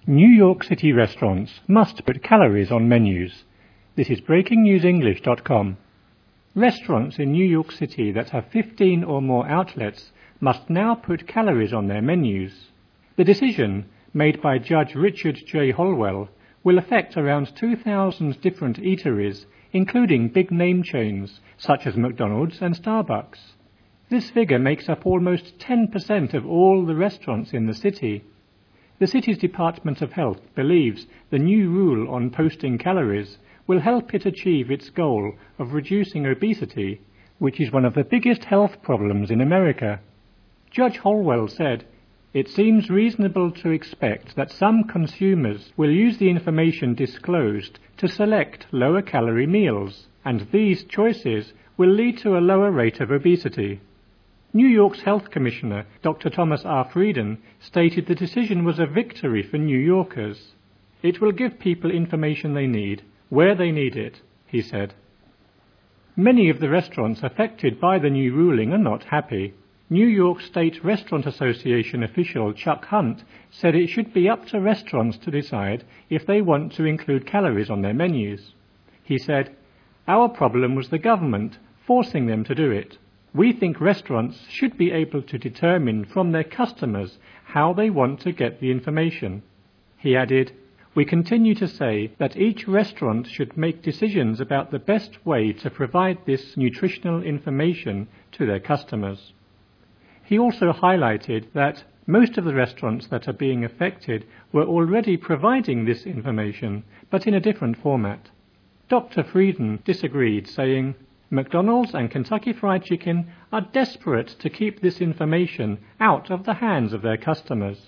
New York City restaurants must put calories on menus. This is BreakingNewsEnglish.com. Restaurants in New York City that have 15 or more outlets must now put calories on their menus. The decision, made by Judge Richard J. Holwell, will affect around 2,000 different eateries, including big name chains such as McDonald's and Starbucks. This figure makes up almost 10% of all the restaurants in the city. The city's Department of Health believes the new rule on posting calories will help it achieve its goal of reducing obesity, which is one of the biggest health problems in America. Judge Holwell said, "It seems reasonable to expect that some consumers will use the information disclosed to select lower-calorie meals, and these choices will lead to a lower rate of obesity." New York's Health Commissioner, Dr. Thomas R. Frieden, stated the decision was a victory for New Yorkers. "It will give people information they need, where they need it," he said. Many of the restaurants affected by the new ruling are not happy. New York State Restaurant Association official Chuck Hunt said it should be up to restaurants to decide if they want to include calories on their menus. He said, "Our problem was the government forcing them to do it. We think restaurants should be able to determine from their customers how they want to get the information." He added, "We continue to say that each restaurant should make decisions about the best way to provide this nutritional information to their customers." He also highlighted that most of the restaurants that are being affected were already providing this information, but in a different format. Dr. Frieden disagreed, saying, "McDonald's and Kentucky Fried Chicken are desperate to keep this information out of the hands of their customers.